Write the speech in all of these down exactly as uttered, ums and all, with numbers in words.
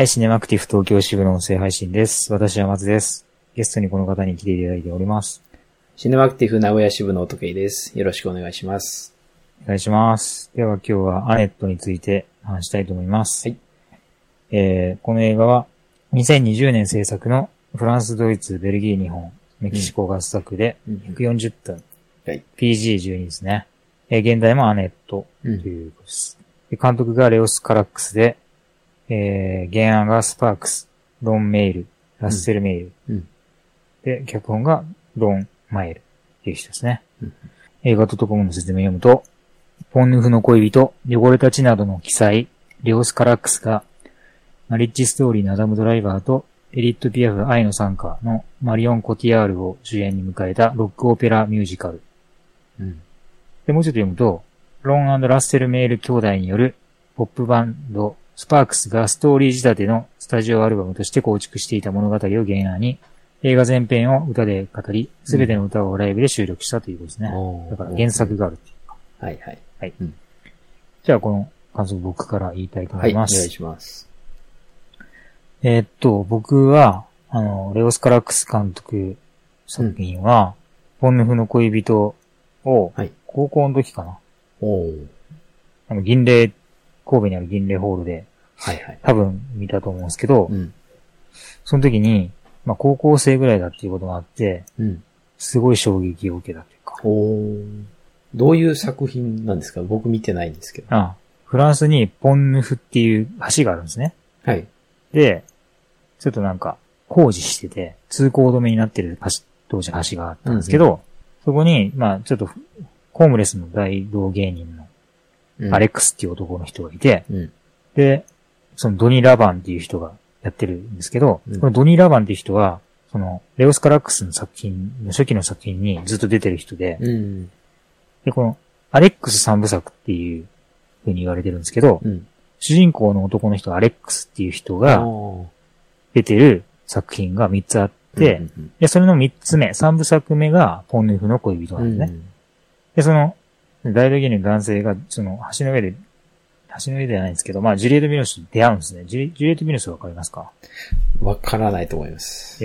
はい、シネマクティフ東京支部の音声配信です。私は松です。ゲストにこの方に来ていただいております。 シネマクティフ名古屋支部の音圭です。よろしくお願いします。 お願いします。では今日はアネットについて話したいと思います。はい。えー、この映画はにせんにじゅうねん制作のフランス、ドイツ、ベルギー、日本、メキシコ合作でひゃくよんじゅっぷん。うんはい、ピージーじゅうに ですね。えー、現代もアネットということです。うん、で監督がレオス・カラックスで、えー、原案がスパークス、ロン・メイル、ラッセル・メイル。うんうん、で、脚本がロン・マイルっていう人ですね。うん、映画ととコムの説明を読むと、ポンヌフの恋人、汚れた血などの記載、レオス・カラックスが、マリッジストーリーのアダム・ドライバーとエリット・ピアフ愛の参加のマリオン・コティアールを主演に迎えたロックオペラミュージカル。うん、で、もうちょっと読むと、ロン&ラッセル・メイル兄弟によるポップバンド、スパークスがストーリー仕立てのスタジオアルバムとして構築していた物語を原案に、映画全編を歌で語り、すべての歌をライブで収録したということですね。うん、だから原作があるっていうか。 はいはい。 はい。うん、じゃあこの感想僕から言いたいと思います。 はい、お願いします。 えー、っと、僕は、あの、レオス・カラックス監督作品は、うん、ポンヌフの恋人を、高校の時かな。おー。あの、銀嶺、神戸にある銀嶺ホールで、はいはい。多分見たと思うんですけど、うん、その時に、まあ高校生ぐらいだっていうこともあって、うん、すごい衝撃を受けたというか。 おー。どういう作品なんですか？僕見てないんですけど。 ああ、フランスにポンヌフっていう橋があるんですね。はい。で、ちょっとなんか工事してて、通行止めになってる橋、当時橋があったんですけど、うんうん、そこに、まあちょっと、ホームレスの大道芸人のアレックスっていう男の人がいて、うん、で、そのドニー・ラバンっていう人がやってるんですけど、うん、このドニー・ラバンっていう人は、その、レオス・カラックスの作品、初期の作品にずっと出てる人で、うん、で、この、アレックス三部作っていう風に言われてるんですけど、うん、主人公の男の人、アレックスっていう人が出てる作品がみっつあって、うんうんうん、で、それのみっつめ、三部作目がポンヌフの恋人なんですね。うん、で、その、大道芸人の男性が、その、橋の上で、橋の上ではないんですけど、まあ、ジュリエット・ビノスと出会うんですね。ジュリ、ジュリエット・ビノスわかりますか？ わからないと思います。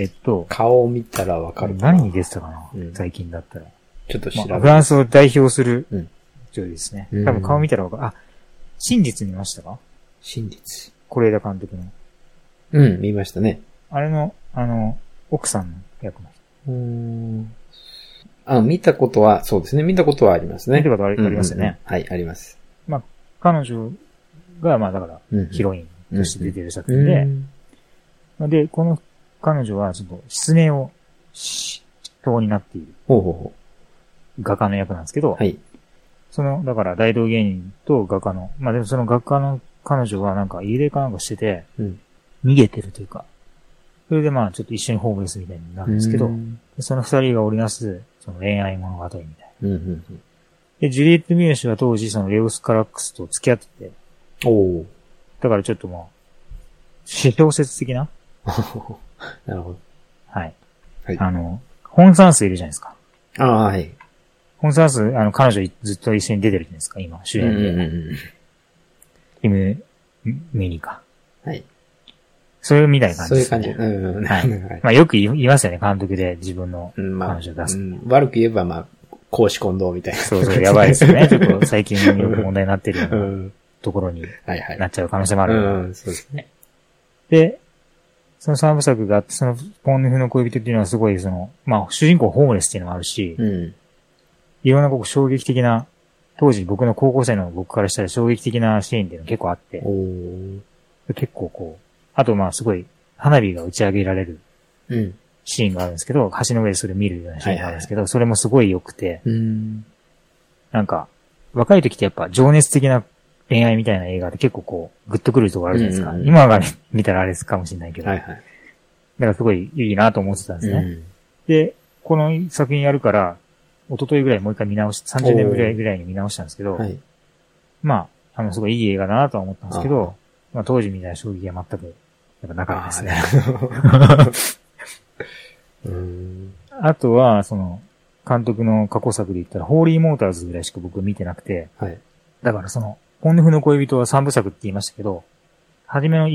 えっと。 顔を見たらわかるかな。 何に出てたかな、うん、最近だったら。 ちょっと調べ、 まあ、フランスを代表する女優ですね。うん、多分顔見たらわかる。あ、真実見ましたか？ 真実。 是枝監督の。 うん、見ましたね。 あれの、あの、奥さんの役の人。うーん。あ、見たことは、そうですね。見たことはありますね。 見たことありますよね、うんうんうん。 はい、あります。 まあ、彼女が、まあだから、ヒロインとして出てる作品で、うんうん、で、この彼女は、ちょっと、失明を、し、等になっている。ほうほうほう。画家の役なんですけど、はい。その、だから大道芸人と画家の、まあでもその画家の彼女はなんか家出かなんかしてて、うん、逃げてるというか、それでまあちょっと一緒にホームレスみたいになるんですけど、その二人が織りなす、その恋愛物語みたいな。うんうんうん、で、ジュリエット・ミューシュは当時そのレオス・カラックスと付き合ってて、おだからちょっとまあ、小説的ななるほど。 はい。はい。あの、ホン・サンスいるじゃないですか。 ああ、はい。 ホン・サンス、あの、彼女ずっと一緒に出てるじゃないですか、今、主演で。うんうんうん、キム・ミニか。はい。そういうみたいな感じですね。 そういう感じ。うんうん、 はい。まあよく言いますよね、監督で自分の彼女を出す、 うんまあうん。悪く言えば、まあ、公私混同みたいな。 そうそう、やばいですよね。ちょっと最近よく問題になってるようなところになっちゃう可能性もある。 うんうん、そうですね。 で、その三部作があって、そのポンヌフの恋人っていうのはすごいその、まあ主人公ホームレスっていうのもあるし、うん、いろんな僕衝撃的な、当時僕の高校生の僕からしたら衝撃的なシーンっていうのが結構あって、お結構こう、あとまあすごい花火が打ち上げられるシーンがあるんですけど、橋の上でそれ見るようなシーンがあるんですけど、はいはい、それもすごい良くて、うんなんか若い時ってやっぱ情熱的な恋愛みたいな映画って結構こうグッとくるところあるじゃないですか。うんうん、今が見たらあれかもしれないけど、はいはい、だからすごいいいなと思ってたんですね。うん、で、この作品やるから、一昨日ぐらいもう一回見直し、さんじゅうねんぐらいぐらいに見直したんですけど、はい、まあ、あのすごいいい映画だなとは思ったんですけど、まあ当時みたいな衝撃は全くやっぱなかったですね。うん、あとは、その、監督の過去作で言ったら、ホーリーモーターズぐらいしか僕見てなくて、はい、だからその、ポンヌフの恋人は三部作って言いましたけど、初めの 1,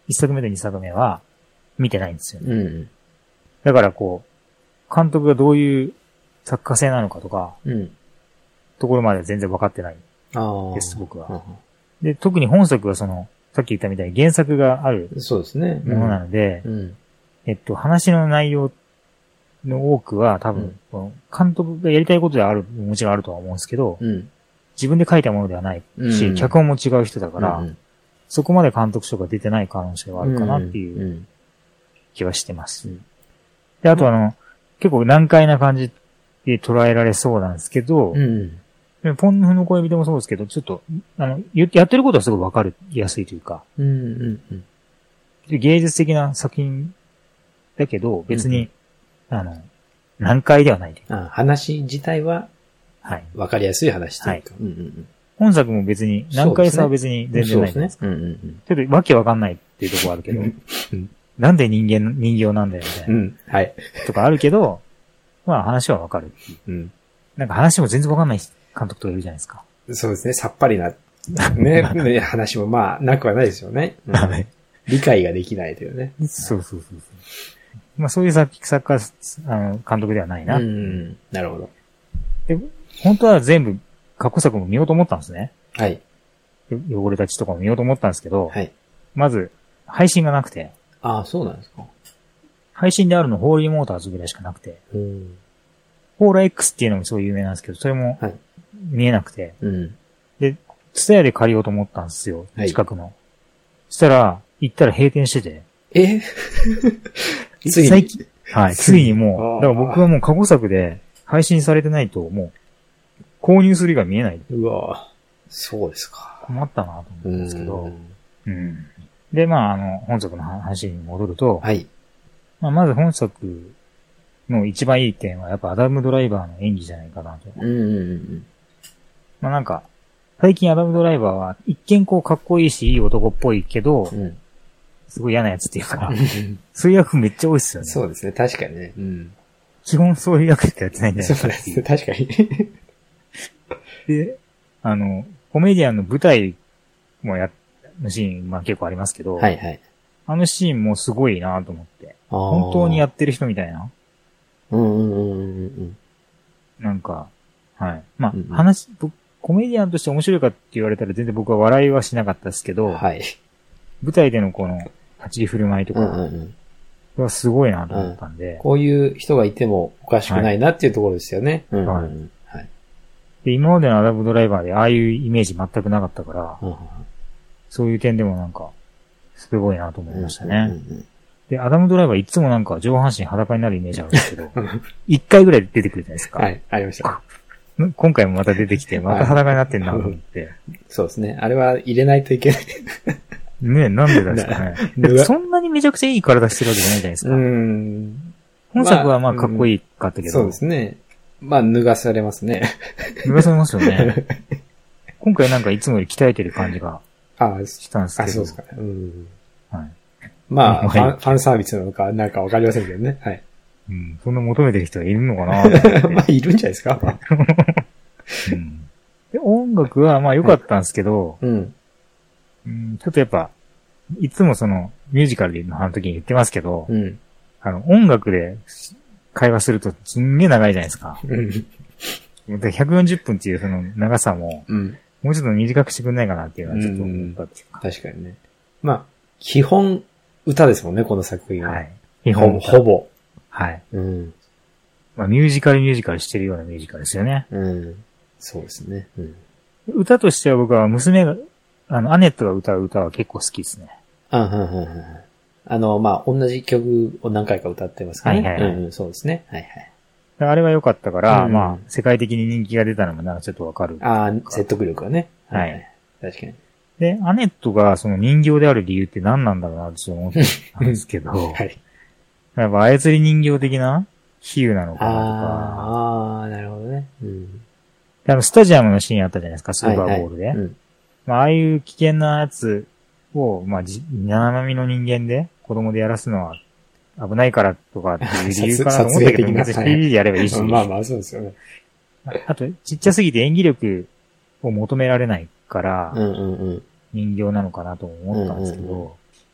一作目と二作目は見てないんですよね。 うん。 だからこう、監督がどういう作家性なのかとか、 うん。 ところまで全然分かってないああ。 です、僕は。 うんで、特に本作はその、さっき言ったみたいに原作があるそうですね。 ものなので、 うん。 えっと、話の内容の多くは多分、この監督がやりたいことである、もちろんあるとは思うんですけど、 うん。 自分で書いたものではないし、 うん脚本も違う人だから、 うんそこまで監督書が出てない可能性はあるかなっていううん。 気はしてます。 うんで、あとあの、結構難解な感じで捉えられそうなんですけど、 うん。 でもポンヌフの恋人もそうですけど、ちょっと、あの、言やってることはすごいわかりやすいというか、 うん。うん。うん。 芸術的な作品だけど、別に、あの、難解ではないというか。 あ、話自体ははい。 わかりやすい話というか。うんうんうん。 本作も別に、難解さは別に全然ないじゃないですか。 そうですね。うんうんうん。 ちょっとわけわかんないっていうところあるけど、 うんなんで人間、人形なんだよみたいうな、 ん。はい。 とかあるけど、まあ話はわかるっていう。 うん。 なんか話も全然わかんない監督とかいるじゃないですか。 そうですね。さっぱりな、ね、ね話もまあ、なくはないですよね。うんはい理解ができないというね。 そうそうそうそう。まあそういう作作家、あの、監督ではないな。 うんうん。なるほど。 で本当は全部過去作も見ようと思ったんですね。 はい。 よ汚れたちとかも見ようと思ったんですけど、 はい。 まず、配信がなくて、 ああ、そうなんですか。 配信であるのホーリーモーターズぐらいしかなくて、 うん。 ホーラー X っていうのもすごい有名なんですけど、それもはい。 見えなくて、 うん。 で、ツタヤで借りようと思ったんですよ、 はい近くの。そしたら、行ったら閉店してて、 えついに最近、はい、ついにもう、 あーだから僕はもう過去作で配信されてないと、もう、購入する以外見えない。 うわそうですか。 困ったなと思ったんですけど、 うんうん。で、まあ、あの、本作の話に戻ると、 はい。 まあ、まず本作の一番いい点は、やっぱアダム・ドライバーの演技じゃないかなと。 うんうんうん。 まあなんか、最近アダム・ドライバーは一見こうかっこいいし、いい男っぽいけど、 うん。 すごい嫌なやつっていうか、そういう役めっちゃ多いっすよね。 そうですね。確かにね。うん。 基本そういう役しかやってないんじゃないそうですかですね。確かに。 で、あの、コメディアンの舞台もや、のシーン、まあ結構ありますけど、 はいはい。 あのシーンもすごいなと思って。 本本当にやってる人みたいな。 うんうんうんうんうん。 なんか、はい。まあ、 うんうん話、僕コメディアンとして面白いかって言われたら全然僕は笑いはしなかったですけど、 はい。 舞台でのこの立ち居振る舞いとか、 うんうんうん。 これはすごいなと思ったんで、 こういう人がいてもおかしくないなっていうところですよね。うんうんうん。はい。 で、今までのアダムドライバーでああいうイメージ全くなかったから、 うんうんそういう点でもなんか、すごいなと思いましたね。 うんうんで、アダムドライバーいつもなんか上半身裸になるイメージあるんですけど、一回ぐらい出てくるじゃないですか。 はい、ありました。 今回もまた出てきて、また裸になってんなと思って。 そうですね。あれは入れないといけない。 ねえ、なんでですかね。だってそんなにめちゃくちゃいい体してるわけじゃないじゃないですか。 うーん。 本作はまあかっこいいかったけど。 そうですね。まあ脱がされますね。 脱がされますよね。今回なんかいつもより鍛えてる感じがああ、 したんですけど。 あ、そうですかね。うん。 はい。 まあ、 はいファン、ファンサービスなのか、なんかわかりませんけどね。はい。 うん。そんな求めてる人がいるのかなと思ってまあ、いるんじゃないですか。 うん。で、音楽はまあ良かったんですけど、 うん。 うん、ちょっとやっぱ、いつもそのミュージカルの時に言ってますけど、 うん。 あの、音楽で会話するとすんげえ長いじゃないですか。 うん。 でひゃくよんじゅっぷんっていうその長さも、 うん。 もうちょっと短くしてくんないかなっていうのはちょっと思ったっていうか。 確かにね。まあ、基本、歌ですもんね、この作品は。 はい。 基本、ほぼ。 はい。 うん。 まあ、ミュージカルミュージカルしてるようなミュージカルですよね。 うん。そうですね。うん。 歌としては僕は娘が、あの、アネットが歌う歌は結構好きですね。 あ、うん、うん、うん。あの、まあ、同じ曲を何回か歌ってますからね。 はいはいはいうん、うん、そうですね。はいはい。 あれは良かったから、 うんまあ、世界的に人気が出たのもなんかちょっとわかる。 ああ、説得力はね。 はい。 確かに。 で、アネットがその人形である理由って何なんだろうなってちょっと思ったんですけど、 はい。 やっぱ操り人形的な比喩なのかなとか、 ああ、なるほどね。うん。 であの、スタジアムのシーンあったじゃないですか、スーパーボールで。 はいはいうん、 まあ、ああいう危険なやつを、まあ、じ生身の人間で、子供でやらすのは危ないからとかっていう理由かなと思ったけど、別に ピーディー でやればいいし。 まあまあ、そうですよね。 あと、ちっちゃすぎて演技力を求められないから、 うんうんうん。 人形なのかなとも思ったんですけど、 うんうんうん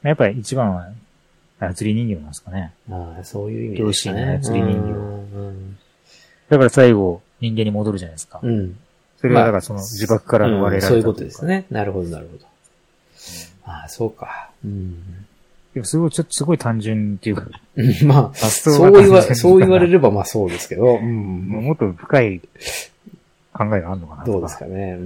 やっぱり一番は、操り人形なんですかね。 ああ、そういう意味ですかね。 両親の操り人形。 うん。 だから最後、人間に戻るじゃないですか。 うん。 それはだからその呪縛から逃れられた、 まあうん、そういうことですね。なるほど、なるほど。うん、ああ、そうか。うん。 でもすごい、ちょっとすごい単純っていうか。 まあ、そう言わ、そう言われればまあそうですけど。うん。 もっと深い考えがあるのかなとか。 どうですかね。うん。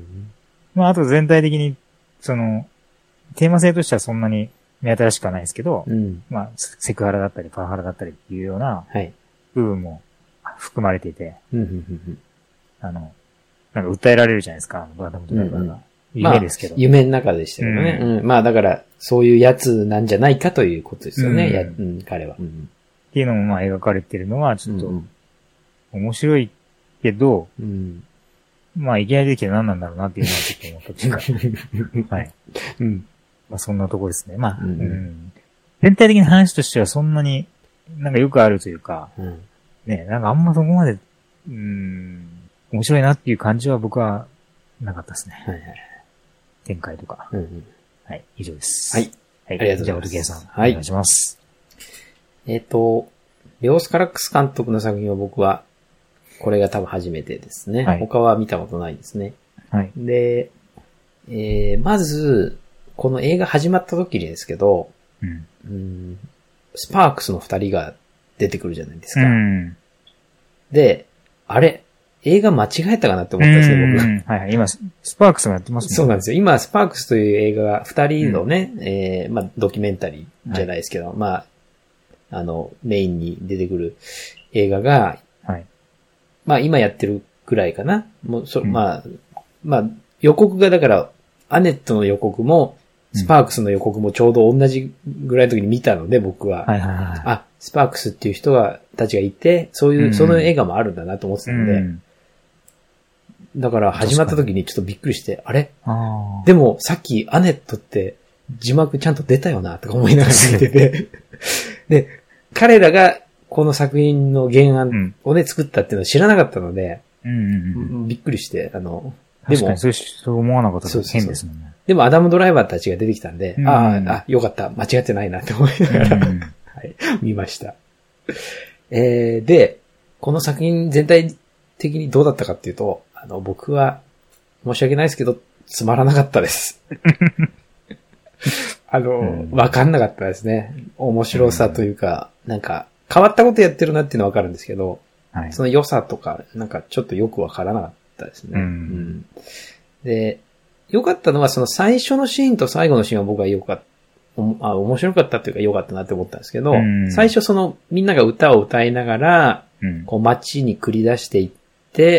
まあ、あと全体的に、その、テーマ性としてはそんなに目新しくはないですけど、 うん、 まあ、セクハラだったりパワハラだったりっていうような部分も含まれていて、 うんうんうん、 あの、なんか訴えられるじゃないですか、バダムドライバーが。夢ですけど、 まあ。夢の中でしたけどね、うんうん。まあだから、そういうやつなんじゃないかということですよね、うんやうん、彼は、うん。 っていうのもまあ描かれてるのはちょっと面白いけど、 うん、 まあいきなりできて何なんだろうなっていうのはちょっと思ったというか、はい。うん。まあそんなとこですね。まあ、うんうん、全体的な話としてはそんなになんかよくあるというか、うん、ね、なんかあんまそこまで、うーん、面白いなっていう感じは僕はなかったですね。はいはい、展開とか、うんうん。はい、以上です。 はい。はい。ありがとうございます。 じゃあ、オルケイさん、はい。お願いします。 えっと、レオス・カラックス監督の作品は僕は、これが多分初めてですね。はい、他は見たことないですね。はい。で、えー、まず、この映画始まった時にですけど、うん、うーんスパークスの二人が出てくるじゃないですか。うん、で、あれ映画間違えたかなって思ったんですよ、僕。 はいはい。今、スパークスもやってますね。 そうなんですよ。今、スパークスという映画が、二人のね、うん、えー、まあ、ドキュメンタリーじゃないですけど、はい、まあ、あの、メインに出てくる映画が、はい、まあ、今やってるくらいかな。もう、そ、うん、まあ、まあ、予告がだから、アネットの予告も、スパークスの予告もちょうど同じぐらいの時に見たので、僕は。はいはいはい、あ、スパークスっていう人が、たちがいて、そういう、うん、その映画もあるんだなと思ってたので、うん、だから始まった時にちょっとびっくりして、あれあでもさっきアネットって字幕ちゃんと出たよなとか思いながら見てて。で、彼らがこの作品の原案をね作ったっていうのを知らなかったので、うんうんうん、びっくりして、あの、 でも、確かにそうそう思わなかったら変ですもんね。 でもアダムドライバーたちが出てきたんで、うん、ああ、あ、よかった、間違ってないなって思いながら、うんはい、見ました。えー、で、この作品全体的にどうだったかっていうと、あの、僕は、申し訳ないですけど、つまらなかったです。あの、わ、うん、かんなかったですね。面白さというか、うん、なんか、変わったことやってるなっていうのはわかるんですけど、はい、その良さとか、なんかちょっとよくわからなかったですね。うんうん、で、良かったのは、その最初のシーンと最後のシーンは僕は良かった、あ、面白かったというか良かったなって思ったんですけど、うん、最初その、みんなが歌を歌いながら、うん、こう街に繰り出していって、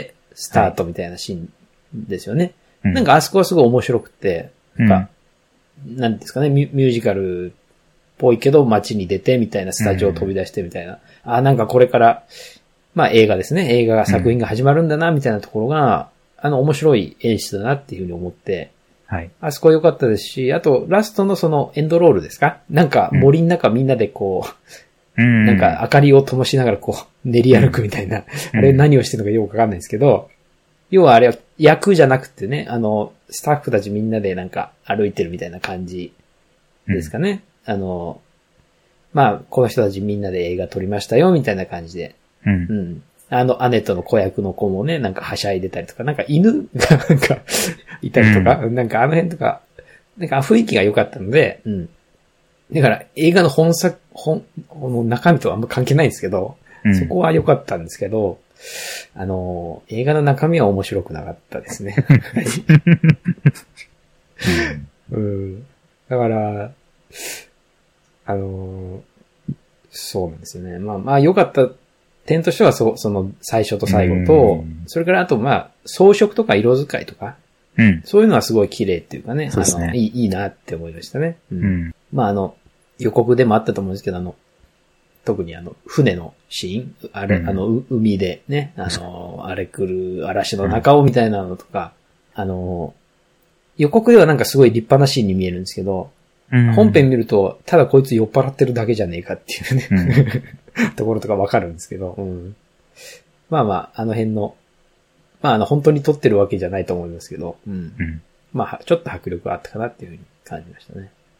スタートみたいなシーンですよね。はい、なんかあそこはすごい面白くて、なんか、うん、なんですかねミュ、ミュージカルっぽいけど街に出てみたいな、スタジオを飛び出してみたいな。うん、あ、なんかこれから、まあ映画ですね。映画が作品が始まるんだな、みたいなところが、あの面白い演出だなっていうふうに思って、はい。あそこ良かったですし、あとラストのそのエンドロールですか？なんか森の中みんなでこう、うん、なんか明かりを灯しながらこう練り歩くみたいな、うん、あれ何をしてるのかよくわかんないですけど、要はあれは役じゃなくてね、あの、スタッフたちみんなでなんか歩いてるみたいな感じですかね。うん、あの、まあ、この人たちみんなで映画撮りましたよみたいな感じで。うん。うん。あの、アネットの子役の子もね、なんかはしゃいでたりとか、なんか犬がなんかいたりとか、うん、なんかあの辺とか、なんか雰囲気が良かったので、うん。だから映画の本作、本、この中身とはあんま関係ないんですけど、うん、そこは良かったんですけど、あの、映画の中身は面白くなかったですね。うん、だから、あの、そうなんですよね。まあまあ良かった点としてはそ、その最初と最後と、それからあとまあ装飾とか色使いとか、うん、そういうのはすごい綺麗っていうかね、 そうですね。 あのいい、いいなって思いましたね。うんうん、まああの、予告でもあったと思うんですけど、あの、特にあの、船のシーン、あれ、うん、あの、海でね、あの、荒れ来る嵐の中をみたいなのとか、うん、あの、予告ではなんかすごい立派なシーンに見えるんですけど、うん、本編見ると、ただこいつ酔っ払ってるだけじゃねえかっていうね、うん、ところとかわかるんですけど、うん、まあまあ、あの辺の、まああの、本当に撮ってるわけじゃないと思いますけど、うんうん、まあ、ちょっと迫力はあったかなっていうふうに感じましたね。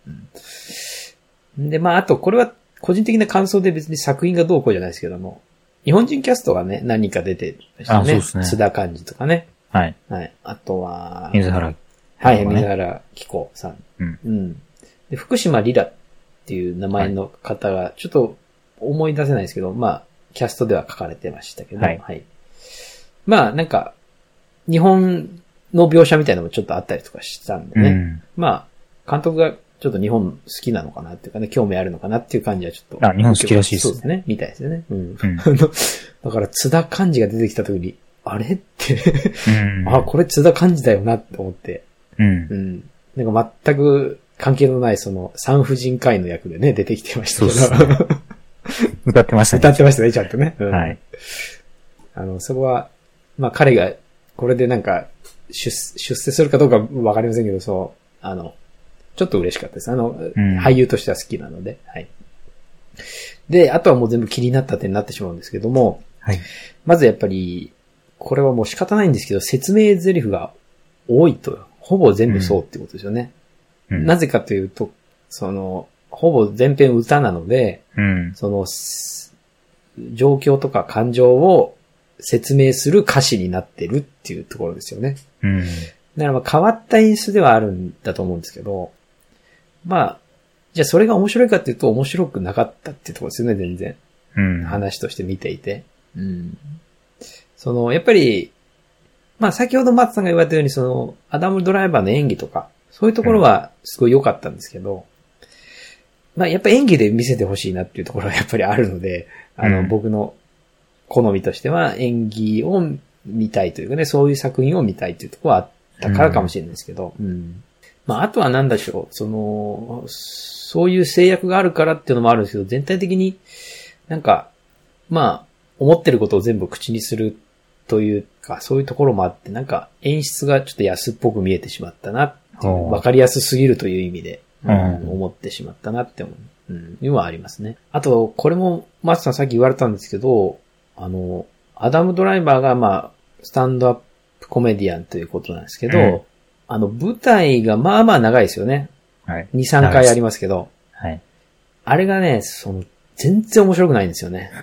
うん、で、まあ、あと、これは個人的な感想で別に作品がどうこうじゃないですけども、日本人キャストがね、何人か出てましたね。あ、そうですね。津田寛治とかね。 はい。 はい。あとは、 水原。 はい、水原希子さん。 うん。 うん。で、福島リラっていう名前の方が、ちょっと思い出せないですけど、はい、まあ、キャストでは書かれてましたけど、はい。はい、まあ、なんか、日本の描写みたいなのもちょっとあったりとかしたんでね。うん、まあ、監督がちょっと日本好きなのかなっていうかね、興味あるのかなっていう感じはちょっと。 あ、日本好きらしいですね。 そうですね。みたいですよね。うん。うん、だから、津田寛治が出てきた時に、あれってうん、あ、これ津田寛治だよなって思って。 うん。 うん。なんか全く関係のないその産婦人科医の役でね、出てきてましたけど。そうですね。 歌ってましたね。 歌ってましたね、ちゃんとね。うん、 はい。 あの、そこは、まあ彼が、これでなんか出、出世するかどうかわかりませんけど、そう、あの、ちょっと嬉しかったです。あの、うん、俳優としては好きなので、はい。で、あとはもう全部気になった点になってしまうんですけども、 はい。 まずやっぱり、これはもう仕方ないんですけど、説明台詞が多いと、ほぼ全部そうってことですよね。うん、なぜかというと、その、ほぼ全編歌なので、 うん、 その、状況とか感情を説明する歌詞になってるっていうところですよね。 うん、 だからまあ変わった演出ではあるんだと思うんですけど、まあ、じゃあそれが面白いかっていうと面白くなかったっていうところですよね、全然。 うん、 話として見ていて。うん、その、やっぱり、まあ先ほど松さんが言われたように、その、アダム・ドライバーの演技とか、そういうところはすごい良かったんですけど、うん、まあやっぱ演技で見せてほしいなっていうところはやっぱりあるので、あの、うん、僕の好みとしては演技を見たいというかね、そういう作品を見たいっていうところはあったからかもしれないですけど、うん。うん、まああとは何でしょう、その、そういう制約があるからっていうのもあるんですけど、全体的になんか、まあ、思ってることを全部口にするというか、そういうところもあって、なんか演出がちょっと安っぽく見えてしまったなっていう、わかりやすすぎるという意味で、うん、思ってしまったなって思う、うん、いうのはありますね。あと、これも、マツさんさっき言われたんですけど、あの、アダム・ドライバーがまあ、スタンドアップコメディアンということなんですけど、うん、あの、舞台がまあまあ長いですよね。 はい。 に、さんかいありますけど、 はい。 あれがね、その、全然面白くないんですよね。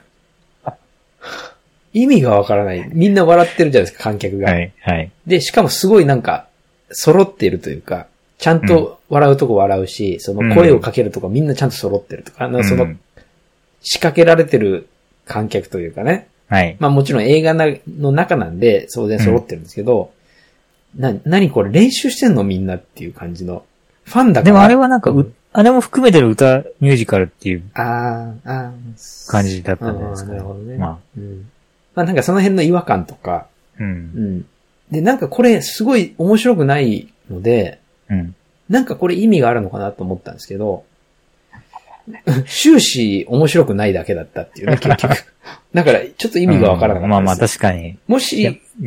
意味がわからない。みんな笑ってるじゃないですか、観客が。 はい、はい。 で、しかもすごいなんか、揃っているというか、ちゃんと笑うとこ笑うし、うん、その声をかけるとこみんなちゃんと揃ってるとか、うん、その、仕掛けられてる観客というかね。 はい。 まあもちろん映画の中なんで、当然揃ってるんですけど、うん、な、なにこれ練習してんのみんなっていう感じの。ファンだから。 でもあれはなんか、うん、あれも含めてる歌、ミュージカルっていう。 ああ、ああ。 感じだったんじゃないですか。 なるほどね。 まあ。 うんまあなんかその辺の違和感とか、 うん。うん。 で、なんかこれすごい面白くないので、 うん。 なんかこれ意味があるのかなと思ったんですけど、終始面白くないだけだったっていうね、結局。だからちょっと意味がわからなかったです、うん。 まあまあ確かに。 もし、 うん、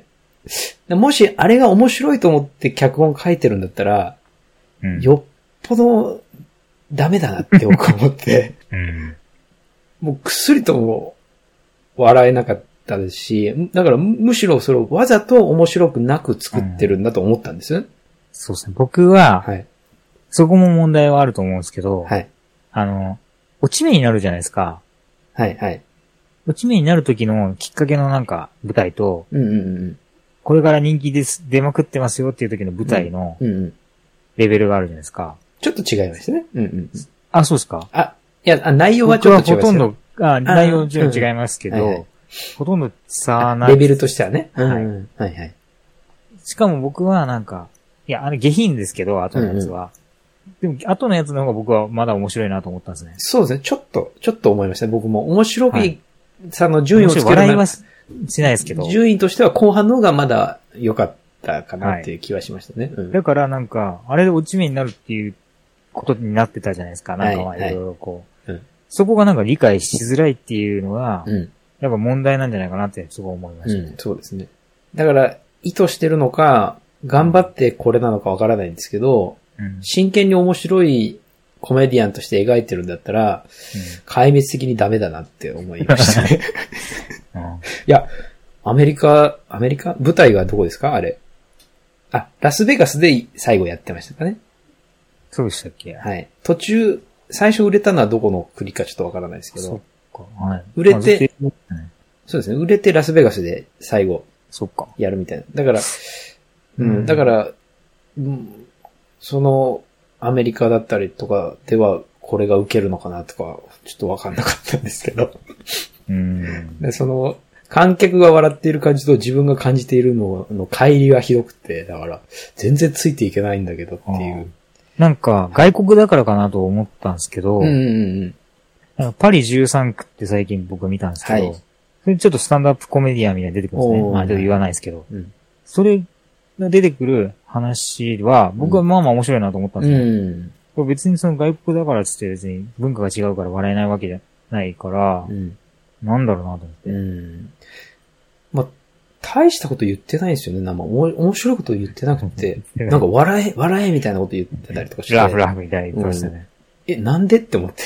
うん、もしあれが面白いと思って脚本書いてるんだったら、うん、よっぽどダメだなって僕思って、 うん、 もうくっすりとも笑えなかったですし、だからむしろそれをわざと面白くなく作ってるんだと思ったんです。うん、 そうですね。僕は、 はい、 そこも問題はあると思うんですけど、 はい、 あの、落ち目になるじゃないですか。 はいはい。 落ち目になる時のきっかけのなんか舞台と、 うんうんうん、 これから人気です、出まくってますよっていう時の舞台のレベルがあるじゃないですか。 ちょっと違いましたね。うんうん、 あ、そうですか。 あ、いや、あ内容はちょっと違います。 僕はほとんど、あ内容はもちろん違いますけど、うんはいはい、ほとんど差ない。 レベルとしてはね。 はい、 はいはいはい。 しかも僕はなんか、いや、あれ下品ですけど、後のやつは。うんうん、でも、後のやつの方が僕はまだ面白いなと思ったんですね。 そうですね。ちょっと、ちょっと思いましたね。僕も面白い、さ、はい、の順位をつける笑いはしないですけど。 順位としては後半の方がまだ良かったかなっていう気はしましたね。はいうん、 だからなんか、あれで落ち目になるっていうことになってたじゃないですか。なんかまあいろいろこう。はいはいそこがなんか理解しづらいっていうのが、うん、やっぱ問題なんじゃないかなってすごい思いました、ねうん。そうですね。だから、意図してるのか、頑張ってこれなのかわからないんですけど、うん、真剣に面白いコメディアンとして描いてるんだったら、うん、壊滅的にダメだなって思いましたね。うん、いや、アメリカ、アメリカ舞台がどこですかあれ。あ、ラスベガスで最後やってましたかね。 そうでしたっけ？ はい。途中、最初売れたのはどこの国かちょっとわからないですけど。 そっか。はい。 売れて、 まあね、 そうですね。売れてラスベガスで最後。 そっか。 やるみたいな。だから、うん、だから、うん、その、アメリカだったりとかでは、これが受けるのかなとか、ちょっとわかんなかったんですけど。 うん。 で、その、観客が笑っている感じと自分が感じているのの乖離がひどくて、だから、全然ついていけないんだけどっていう。 なんか、外国だからかなと思ったんですけど、 うんうんうん、 なんかパリじゅうさんくって最近僕見たんですけど、はい、それちょっとスタンドアップコメディアンみたいに出てくるんですね。まあ、ちょっと言わないですけど。うん、それが出てくる話は、僕はまあまあ面白いなと思ったんですよ。うん、これ別にその外国だからつって別に文化が違うから笑えないわけじゃないから、うん、なんだろうなと思って。うんまあ、大したこと言ってないんですよね。なんか面白いこと言ってなくて、なんか笑え、笑えみたいなこと言ってたりとかして。 ラフラフみたいに言ってましたね。 うん、え、なんでって思って。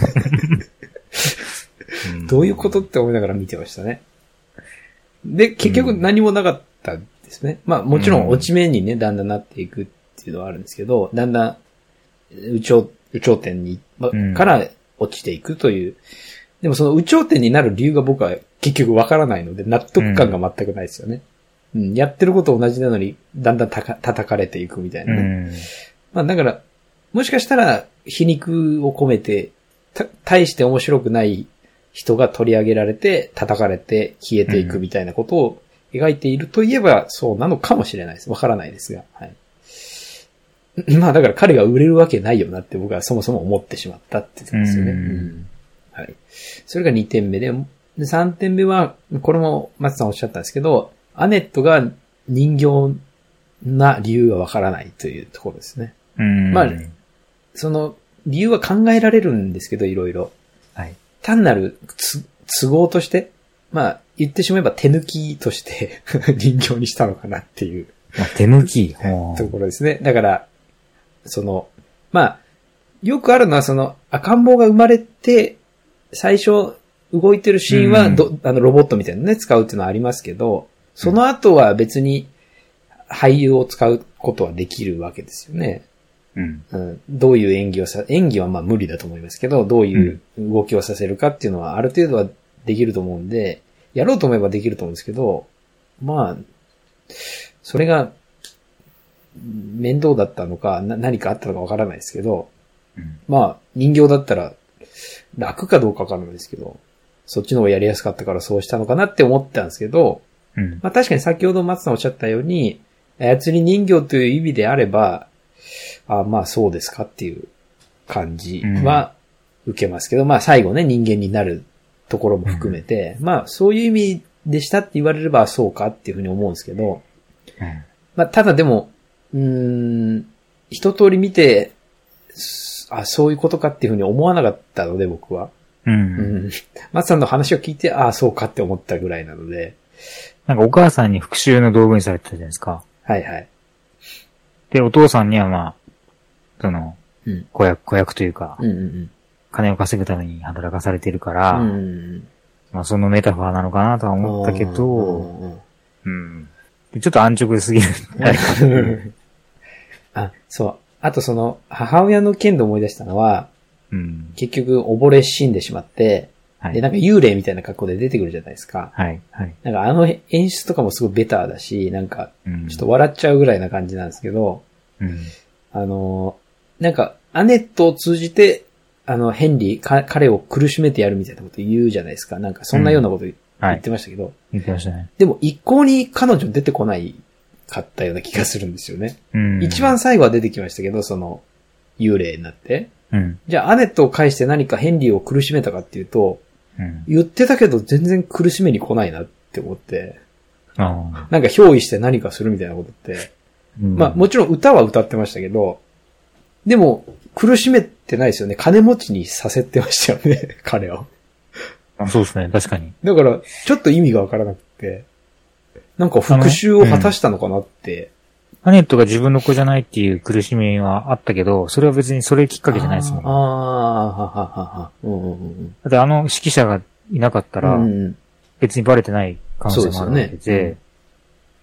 どういうことって思いながら見てましたね。で、結局何もなかったんですね。まあもちろん落ち目にね、だんだんなっていくっていうのはあるんですけど、だんだん、有頂、有頂点に、ま、から落ちていくという。でもその有頂点になる理由が僕は結局わからないので、納得感が全くないですよね。うん、やってること同じなのに、だんだんたか叩かれていくみたいなね。うん、まあだから、もしかしたら皮肉を込めて、た、大して面白くない人が取り上げられて、叩かれて消えていくみたいなことを描いているといえばそうなのかもしれないです。わからないですが。はい。まあだから彼が売れるわけないよなって僕はそもそも思ってしまったって言ってますよね。うん、はい。それがにてんめで、でさんてんめは、これも松さんおっしゃったんですけど、アネットが人形な理由がわからないというところですね。 うん、 まあ、その理由は考えられるんですけど、いろいろ。 はい。 単なる都合として、まあ、言ってしまえば手抜きとして人形にしたのかなっていう。 手抜きところですね。だから、その、まあ、よくあるのはその赤ん坊が生まれて、最初動いてるシーンはど、うん、あのロボットみたいなのね、使うっていうのはありますけど、その後は別に俳優を使うことはできるわけですよね。 うんうん、どういう演技をさ、演技はまあ無理だと思いますけど、どういう動きをさせるかっていうのはある程度はできると思うんで、やろうと思えばできると思うんですけど、まあ、それが面倒だったのか、な何かあったのかわからないですけど、 うん、 まあ人形だったら楽かどうかわからないですけど、そっちの方がやりやすかったからそうしたのかなって思ったんですけど、 うん、 まあ確かに先ほど松さんおっしゃったように、操り人形という意味であれば、あまあそうですかっていう感じは受けますけど、うん、まあ最後ね人間になるところも含めて、うん、まあそういう意味でしたって言われればそうかっていうふうに思うんですけど、 うん、 まあただでも、うーん、一通り見て、あ、そういうことかっていうふうに思わなかったので僕は。 うん。うん 。松さんの話を聞いて、ああ、そうかって思ったぐらいなので。 なんかお母さんに復讐の道具にされてたじゃないですか。 はいはい。 で、お父さんにはまあ、その、 うん、 子役、子役というか、 うんうんうん、 金を稼ぐために働かされてるから、 うんうんうん、 まあそのメタファーなのかなとは思ったけど、 うんうんうん、ちょっと安直すぎるんじゃないかあ、そう。あとその、母親の件で思い出したのは、 うん、 結局溺れ死んでしまって、 はい、 で、なんか幽霊みたいな格好で出てくるじゃないですか。 はい、はい。 なんかあの演出とかもすごいベターだし、なんか、ちょっと笑っちゃうぐらいな感じなんですけど、 うん、 あの、なんか、アネットを通じて、あの、ヘンリー、か、彼を苦しめてやるみたいなこと言うじゃないですか。なんか、そんなようなこと言ってましたけど。うんはい、 言ってましたね。 でも、一向に彼女出てこないかったような気がするんですよね。 うん、 一番最後は出てきましたけど、その、幽霊になって。 うん、 じゃあ、アネットを介して何かヘンリーを苦しめたかっていうと、 うん、 言ってたけど全然苦しめに来ないなって思って。 あなんか、憑依して何かするみたいなことって。 うん、 まあ、もちろん歌は歌ってましたけど、でも、苦しめてないですよね。金持ちにさせてましたよね、彼を。 あそうですね、確かに。 だから、ちょっと意味がわからなくて、なんか復讐を果たしたのかなって。 アネットが自分の子じゃないっていう苦しみはあったけど、それは別にそれきっかけじゃないですもん。 ああ、はははは。うんうんうん。 だってあの指揮者がいなかったら、別にバレてない可能性もあるわけで、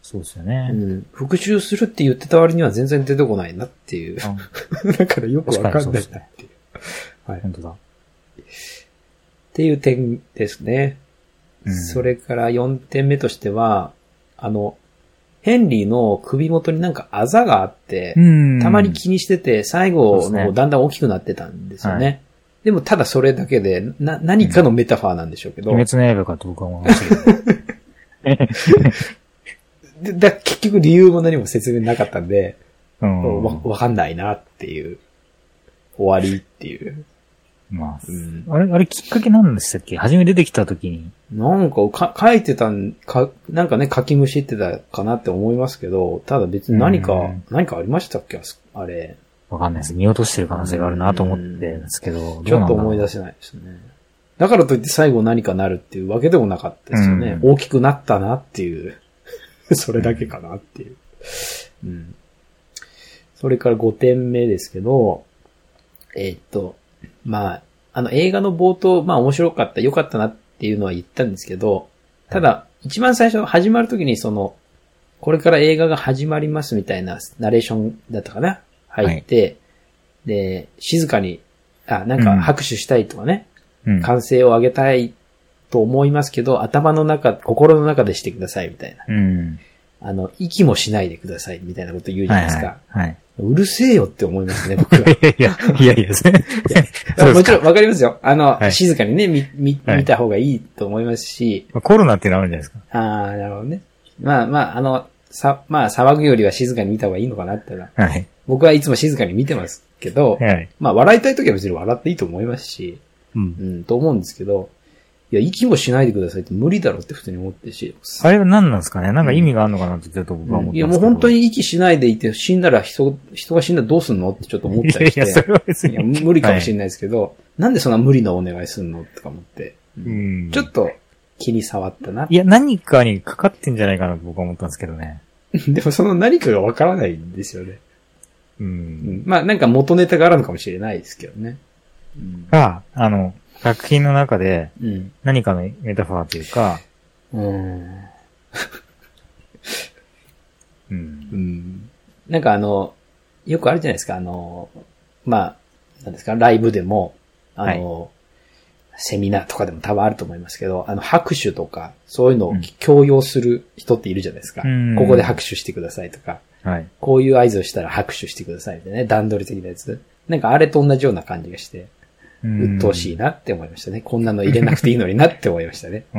そうですよね。 うん。復習するって言ってた割には全然出てこないなっていう。だからよくわかんないなっていう。はい。 本当だ。 っていう点ですね。うん、それからよんてんめとしては、あの、ヘンリーの首元になんかあざがあって、たまに気にしてて、最後のだんだん大きくなってたんですよね。はい、でもただそれだけで、な、何かのメタファーなんでしょうけど。 鬼滅の刃かと僕は思いましたけど。 でだ結局理由も何も説明なかったんで、うん、わ, わかんないなっていう。終わりっていう。 まあ、うん、あれ、あれきっかけなんでしたっけ？初め出てきた時に。 なんかか、書いてたん、か、なんかね、書き虫ってたかなって思いますけど、ただ別に何か、うん、何かありましたっけ？あれ。 わかんないです。見落としてる可能性があるなと思ってるんですけど、 うん、ちょっと思い出せないですね。だからといって最後何かなるっていうわけでもなかったですよね。うん、大きくなったなっていう。それだけかなっていう。うん。それからごてんめですけど、えー、っと、まあ、あの映画の冒頭、まあ面白かった、良かったなっていうのは言ったんですけど、ただ、一番最初始まるときにその、これから映画が始まりますみたいなナレーションだったかな入って、はい、で、静かに、あ、なんか拍手したいとかね、うん、歓声を上げたいと思いますけど、頭の中、心の中でしてくださいみたいな。うん、あの、息もしないでくださいみたいなこと言うじゃないですか。はいはいはい、うるせえよって思いますね、僕は。 いやいや、いやいやですね。 もちろんわかりますよ。あの、はい、静かにね、見、見、見た方がいいと思いますし。 はい、コロナってのあるんじゃないですか。 ああ、なるほどね。まあまあ、あの、さ、まあ、騒ぐよりは静かに見た方がいいのかなってな。はい。僕はいつも静かに見てますけど、はい。まあ、笑いたいときは別に笑っていいと思いますし、うん。うん、と思うんですけど、いや、息もしないでくださいって無理だろうって普通に思ってるし。 あれは何なんですかね？なんか意味があるのかなってちょっと僕は思ってますけど、うん、いや、もう本当に息しないでいて、死んだら人、人が死んだらどうすんのってちょっと思ったりして。いやいや、それは別に。いや、無理かもしれないですけど、はい、なんでそんな無理なお願いすんのとか思って。うん、ちょっと気に障ったな。 いや、何かにかかってんじゃないかなと僕は思ったんですけどね。 でもその何かがわからないんですよね。うん。うん、まあなんか元ネタがあるのかもしれないですけどね。 うん、あ、あの、作品の中で何かのメタファーというか、うん。 うん。うん。なんかあの、よくあるじゃないですか、あの、まあ、なんですか、ライブでも、あの、はい、セミナーとかでも多分あると思いますけど、あの、拍手とか、そういうのを強要する人っているじゃないですか。うん、ここで拍手してくださいとか、はい、こういう合図をしたら拍手してくださいみたいなね、段取り的なやつ。なんかあれと同じような感じがして、鬱陶しいなって思いましたね。こんなの入れなくていいのになって思いましたね。うん、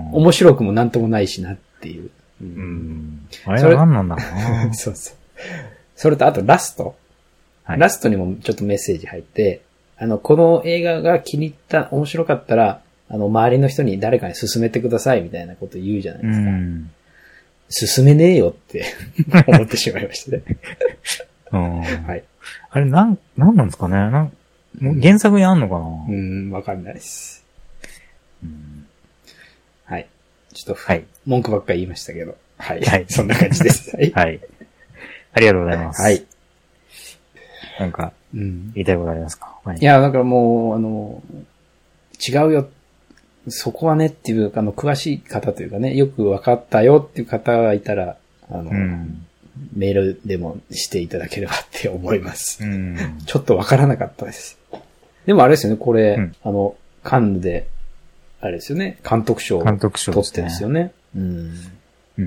面白くもなんともないしなっていう。うん、 うんあれは何なんだろうな。 そうそう。それとあとラスト、はい。ラストにもちょっとメッセージ入って、あの、この映画が気に入った、面白かったら、あの、周りの人に誰かに勧めてくださいみたいなこと言うじゃないですか。うん、勧めねえよって思ってしまいましたね。 うん、はい。あれ、なん、なんなんですかねなん原作にあんのかなうん、わかんないです。うん、はい。ちょっと、はい。文句ばっかり言いましたけど。はい。はい。そんな感じです。はい。 はい。ありがとうございます。はい。なんか、うん、言いたいことありますか？ はい、いや、だからもう、あの、違うよ。そこはねっていう、あの、詳しい方というかね、よく分かったよっていう方がいたら、あの、うん、メールでもしていただければって思います。うん、ちょっと分からなかったです。でもあれですよね、これ、うん、あの、カンヌで、あれですよね、監督賞を取ってるんですよね。うん。うん。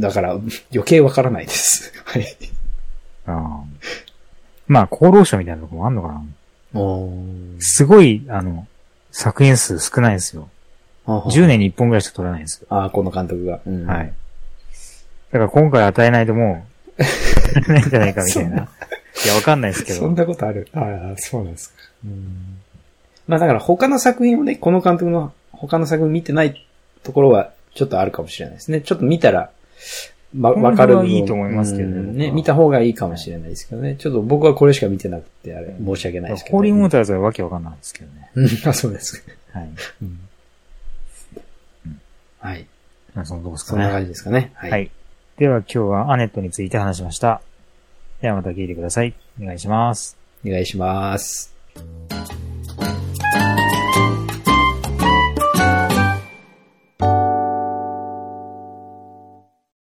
だから、余計分からないです。はい。 ああ。まあ、厚労省みたいなとこもあんのかな。すごい、あの、作品数少ないんですよ。じゅうねんにいっぽんぐらいしか撮らないんですよ。 ああ、この監督が、うん。はい。 だから今回与えないともう、与えないんじゃないかみたいな。いや、わかんないですけど。 そんなことある。ああ、そうなんですか。うん。まあだから他の作品をね、この監督の他の作品見てないところはちょっとあるかもしれないですね。ちょっと見たら、ま、わかる部分。 いいと思いますけどね、 うん。ね、見た方がいいかもしれないですけどね。ちょっと僕はこれしか見てなくて、あれ、申し訳ないですけど、ね。 ホーリーモーターズはわけわかんないですけどね。 うん、あ、そうです。はい。うん、はい。 まあ、そのとこですかね。そんな感じですかね。はい。はい。 では今日はアネットについて話しました。ではまた聞いてください。お願いします。 お願いします。